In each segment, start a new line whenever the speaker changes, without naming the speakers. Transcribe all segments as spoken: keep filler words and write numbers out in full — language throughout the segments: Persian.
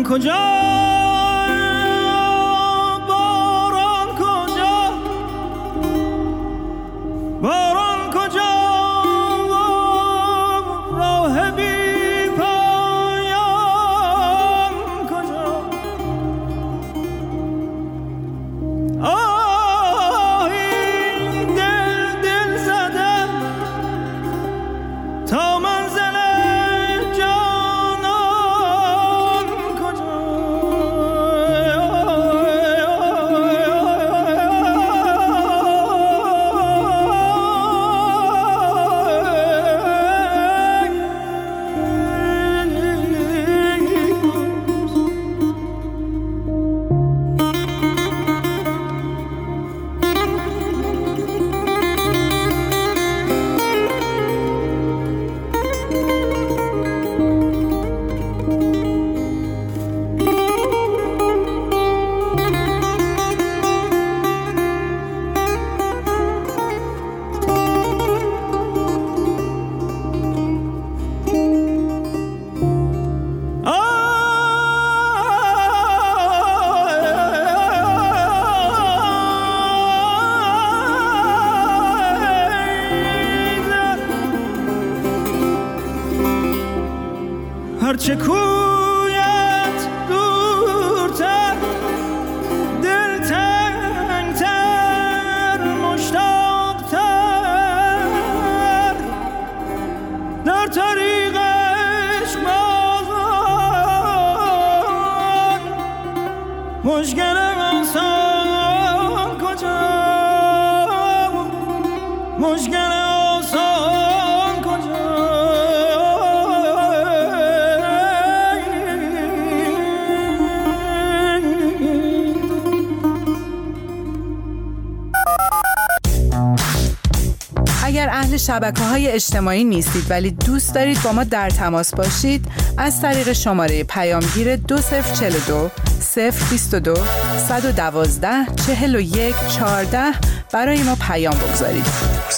کجا باران کجا باران کجا راه بی پایان کجا آه این دل دل زدم تا منزل جانان کجا هرچه کویت دورتر دل تنگتر مشتاقتر در طریق عشق بازان مشکل آسان کجا مشکل آسان کجا
اگر اهل شبکه‌های اجتماعی نیستید ولی دوست دارید با ما در تماس باشید، از طریق شماره پیامگیر دو صفر چهل و دو صفر بیست و دو صد و دوازده چهل و یک چهارده برای ما پیام بگذارید.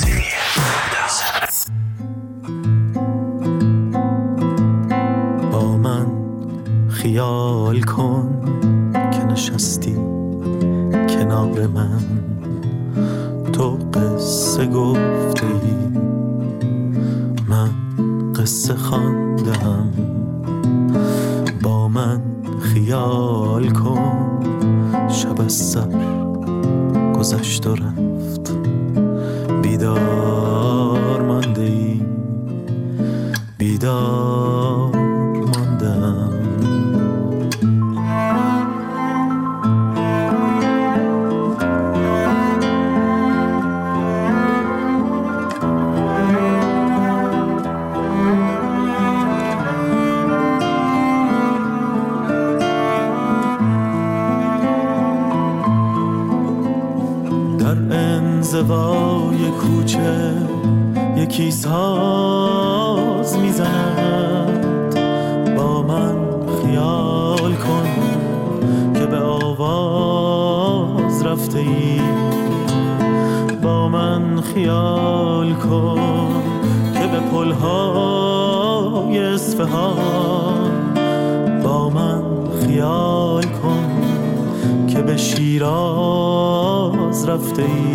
با من خیال کن که نشستی کنار من، تو قصه گفته ای من قصه خواندم. با من خیال کن شب از سر گذشت و رفت، بیدار مانده ای بیدار ماندم. زوای کوچه یکی ساز میزند، با من خیال کن که به آواز رفته ای. با من خیال کن که به پلهای اصفهان، با من خیال کن که به شیراز رفته ای.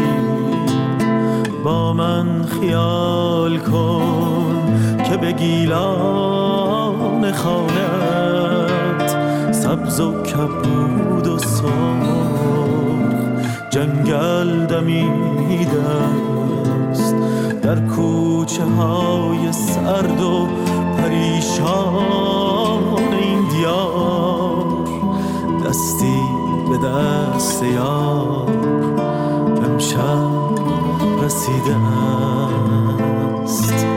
با من خیال کن که به گیلان خانت سبز و کبود و سرخ جنگل دمیده است، در کوچه های سرد و پریشان این دیار دستی به دست یار امشب رسیده است.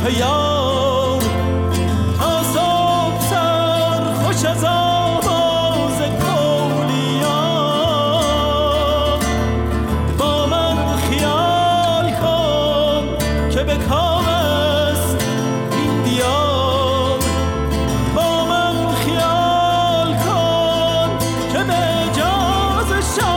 که یار تا صبح سر خوش از آواز کولیا با من خیال کن که به کام است این دیار با من خیال کن که به اجاز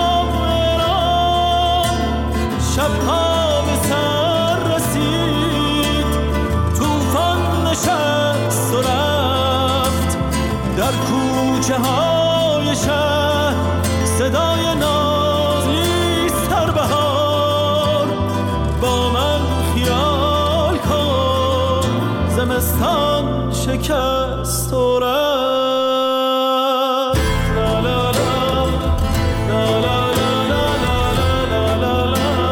شاعران شبها به سر رسید توفان نشست و رفت در کوچه های شهر صدای نازلی سربهار با من خیال کن زمستان شکست و رفت لا لا لا لا لا لا لا لا لا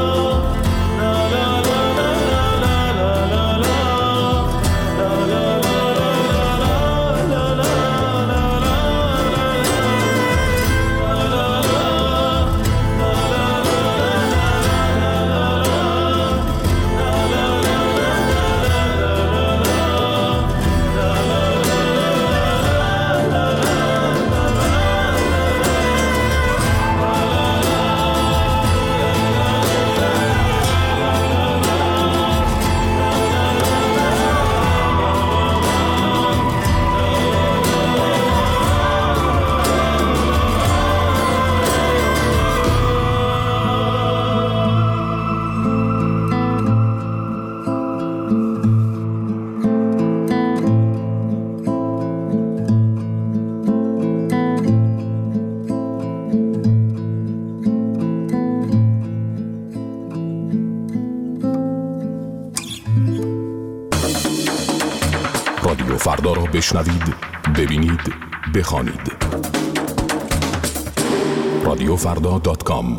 رادیو فردا را بشنوید، ببینید، بخوانید. رادیو فردا دات کام.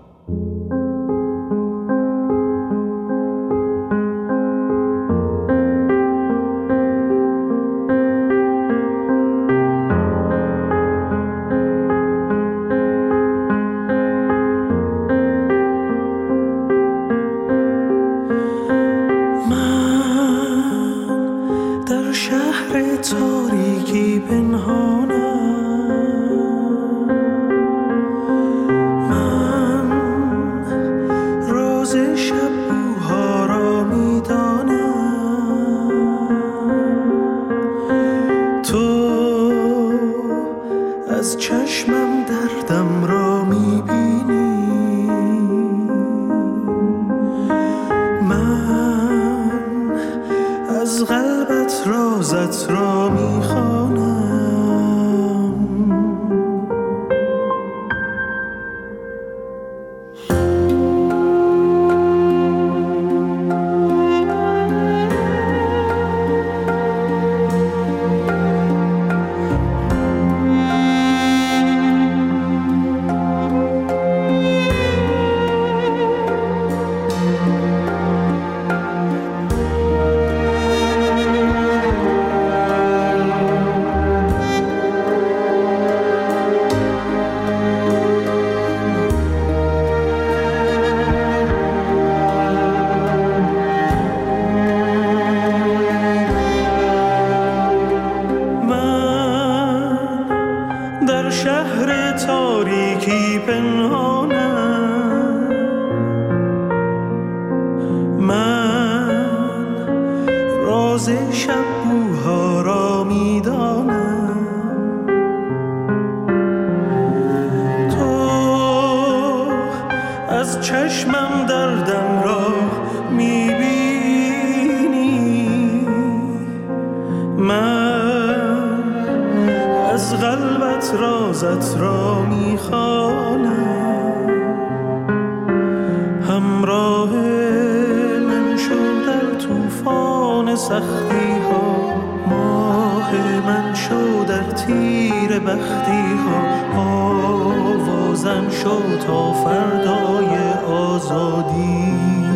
تاریکی پنهانم، من روز شب بوها را میدانم، تو از چشمم دردم را میبینی، من از قلبت رازت را میخوانم. در شهر تاریکی پنهانم، من راز شب بوها را میدانم، تو از چشمم دردم را میبینی، من از قلبت رازت را میخوانم. همراه من شو در طوفان سختی ها، ماه من شو در تیر بختی ها، آوازم شو تا فردای آزادی.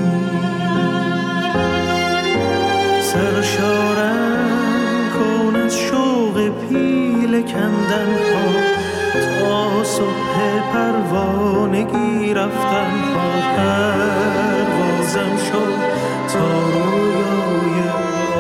سرشارم کن از شوق پیل کندن ها، تا صبح پروانگی رفتن ها، پروازم شد تا رویای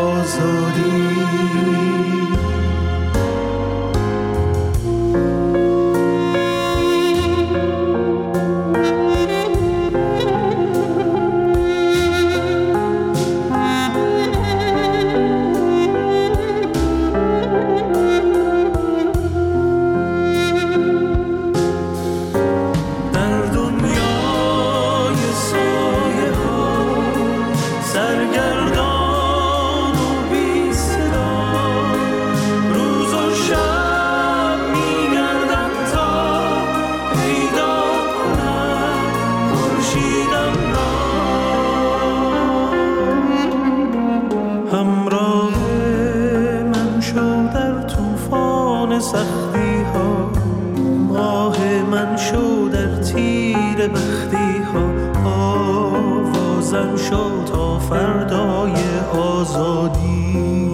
شو تا فردای آزادی.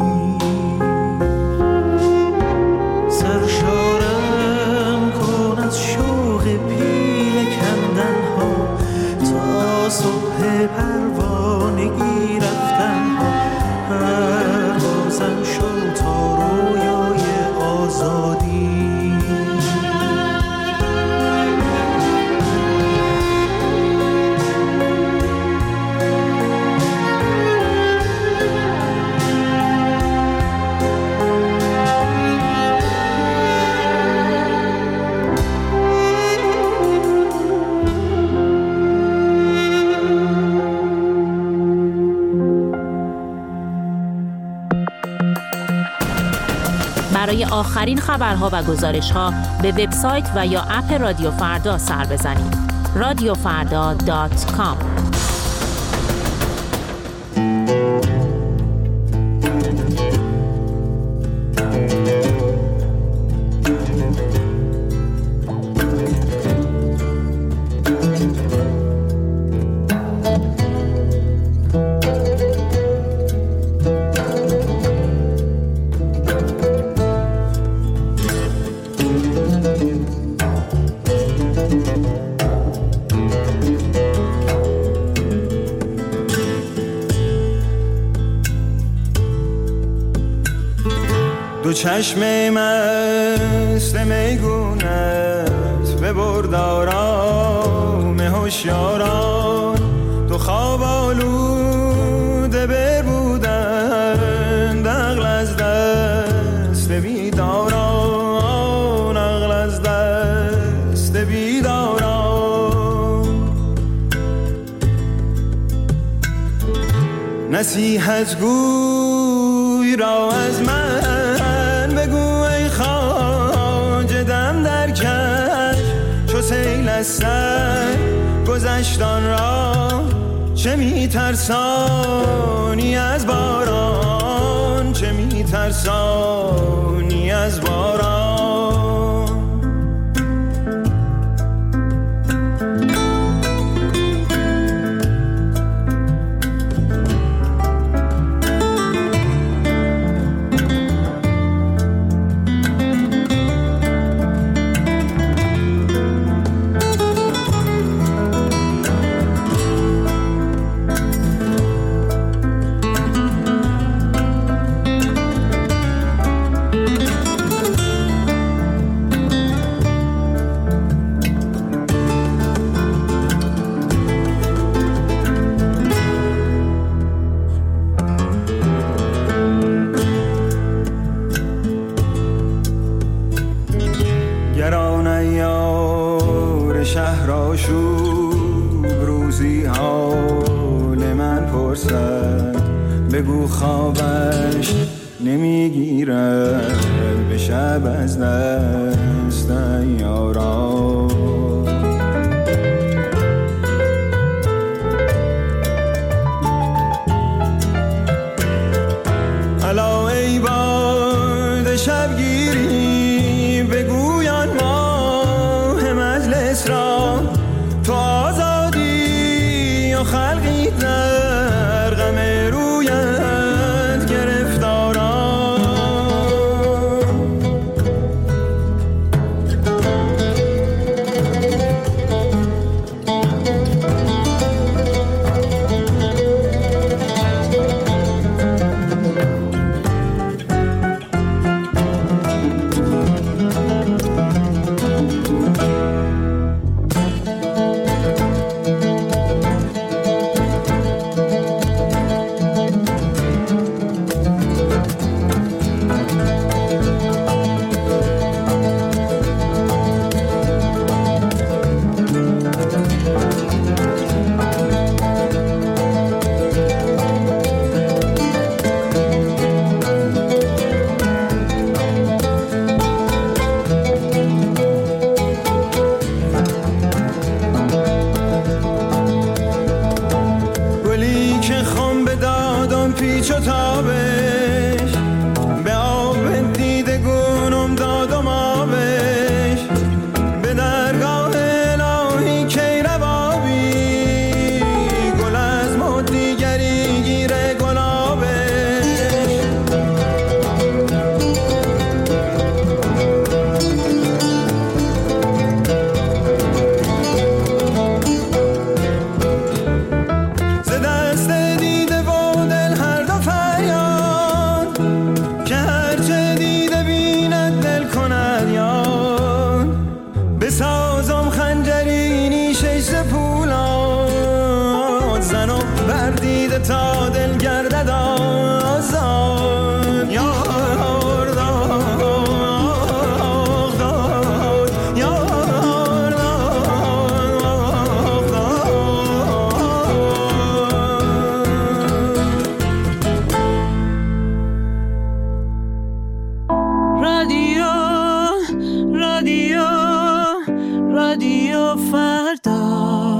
سرشارم کن از شوق پیل کندن ها تا صبح پروانگی رفتن ها. پروازم شو تا رویای آزادی.
برای آخرین خبرها و گزارش‌ها به وبسایت و یا اپ رادیو فردا سر بزنید. رادیو فردا دات کام.
دو چشم مست میگونت ببرد آرام هوشیاران. دو خواب آلوده بربودند عقل از دست بیداران. عقل از دست بیداران. نصیحت گوی را از من بگو ای خواجه دم در کش. چو سیل از سر گذشتان را چه میترسانی از باران. چه میترسانی از باران. بگو خوابش نمیگیرد به شب از دست یاران. الا ای باد شبگیری بگویان ماه مجلس را. تو آزادی و خلقی در غم رویت گرفتاران. پیچ و تابش به آب دیده گونم دادم آبش. به درگاه الهی کی روابی گل از مدی تا دل گردد آزاد یار داد داد یار داد
رادیو رادیو رادیو فردا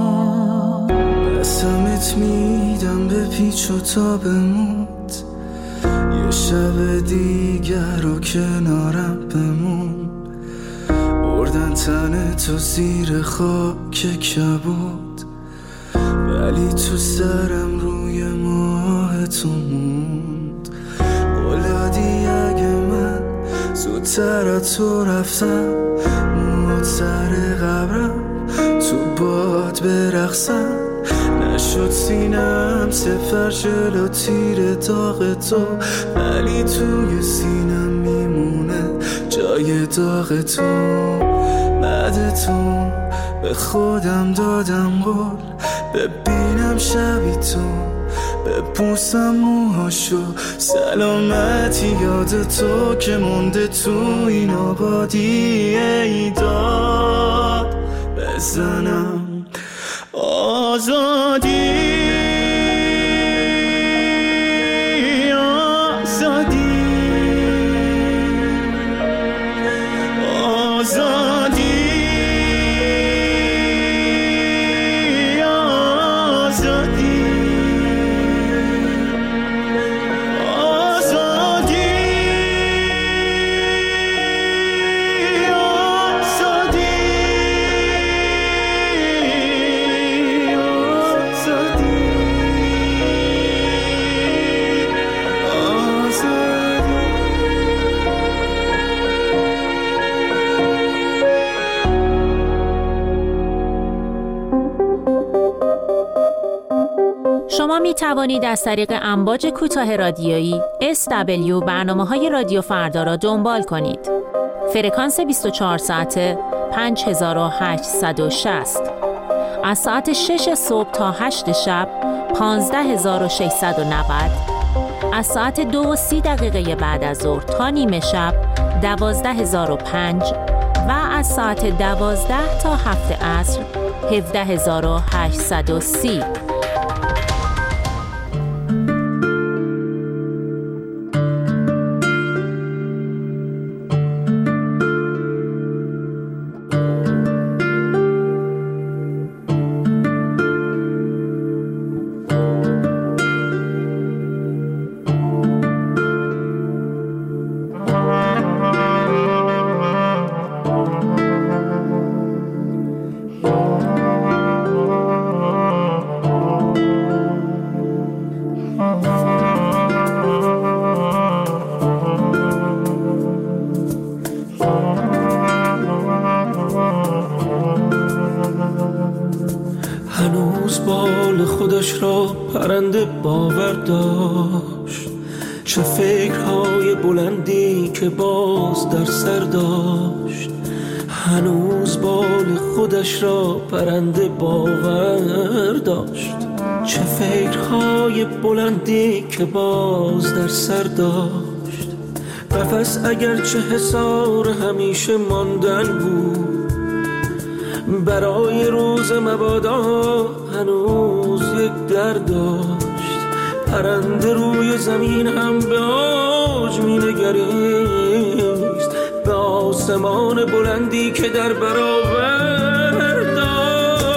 قسمت میدم به پیچ و تابموت یه شب دیگر رو کنارم بمون بردن تن تو زیر خاک کبود ولی تو سرم روی ماه تو موند قلادی اگه من زودتر از تو رفتم موت سر قبرم تو باد برقصم نشد سینم سفر جلو تیر داغ تو ولی توی سینم میمونه جای داغ تو بعد تو به خودم دادم قول ببینم شبی تو بپوسم موهاشو سلامتی یاد تو که مونده تو این آبادی ای داد بزنم آزادی آزادی آزادی
شما می توانید از طریق امواج کوتاه رادیویی اس دبلیو برنامه‌های رادیو فردا را دنبال کنید. فرکانس بیست و چهار ساعته پنج هزار و هشتصد و شصت. از ساعت شش صبح تا هشت شب پانزده هزار و ششصد و نود. از ساعت دو و سی دقیقه بعد از ظهر تا نیمه شب دوازده هزار و پنج و از ساعت دوازده تا هفت عصر هفده هزار و هشتصد و سی.
هنوز بال خودش را پرنده باور داشت، چه فکرهای بلندی که باز در سر داشت. هنوز بال خودش را پرنده باور داشت، چه فکرهای بلندی که باز در سر داشت. قفس اگرچه حصار همیشه ماندن بود، برای روز مبادا هنوز یک در داشت. پرنده روی زمین هم به اوج می نگریست، به آسمان بلندی که در برابر داشت.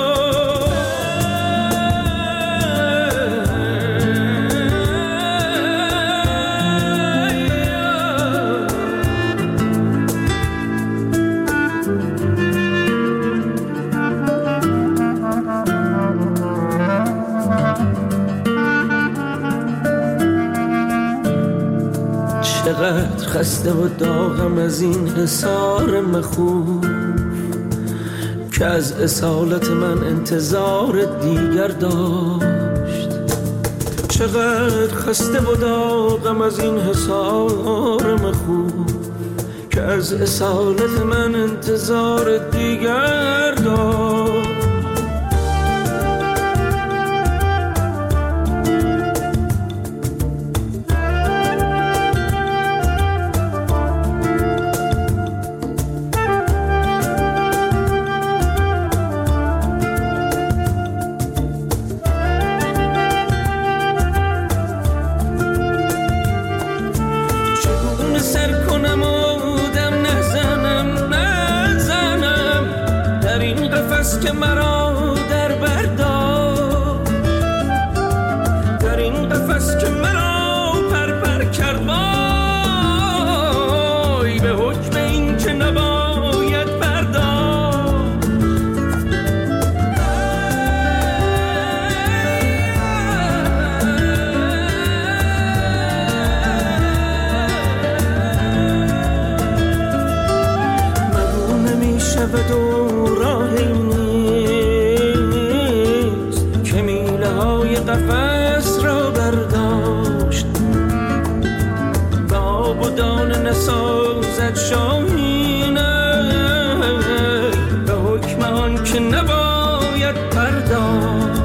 چقدر خسته و داغم از این حصار مخوف که از اصالت من انتظار دیگر داشت. چقدر خسته و داغم از این حصار مخوف که از اصالت من انتظار دیگر داشت.
بسازد شاهینه به حکم آن که نباید پرداخت.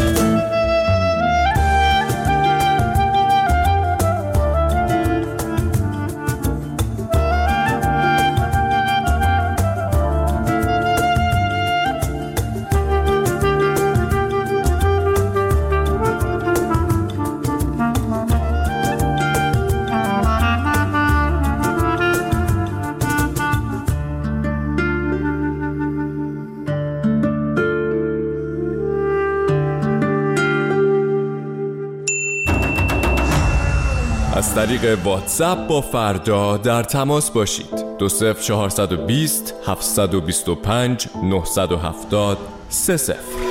از طریق واتساپ با فردا در تماس باشید. دو صفر چهارصد و بیست هفتصد و بیست و پنج نهصد و هفتاد سه صفر.